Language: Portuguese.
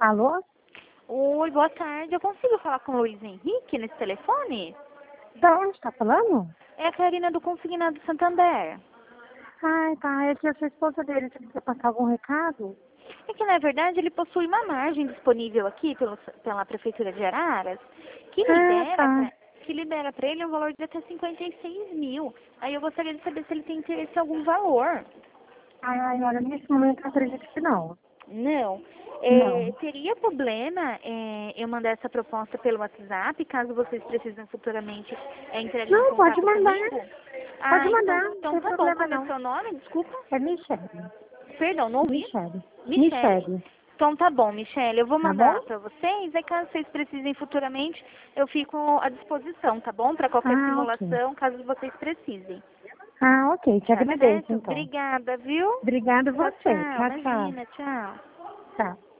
Alô? Oi, boa tarde. Eu consigo falar com o Luiz Henrique nesse telefone? Da onde tá falando? É a Karina do Consignado Santander. Ai, tá. É que eu sou esposa dele. Você quer passar algum recado? É que, na verdade, ele possui uma margem disponível aqui pela Prefeitura de Araras que Ah, libera tá. pra, que libera para ele um valor de até 56 mil. Aí eu gostaria de saber se ele tem interesse em algum valor. Ai, olha, nesse momento eu acredito que não. Não. Não. Teria problema eu mandar essa proposta pelo WhatsApp, caso vocês precisem futuramente entrar em Não, pode contato mandar. comigo? Pode Ah, mandar, então, não então tem tá bom. problema Como é não. seu nome? Desculpa. É Michele. Perdão, não ouvi. Michele. Michele. Michele. Então tá bom, Michele. Eu vou Tá bom? mandar para vocês. Aí caso vocês precisem futuramente, eu fico à disposição, tá bom? Para qualquer Ah, ok. simulação, caso vocês precisem. Ah, ok. Te Tá agradeço, certo? então. Obrigada, viu? Obrigada a Tchau, você. tchau. Tchau, tchau. Imagina, tchau. Tchau.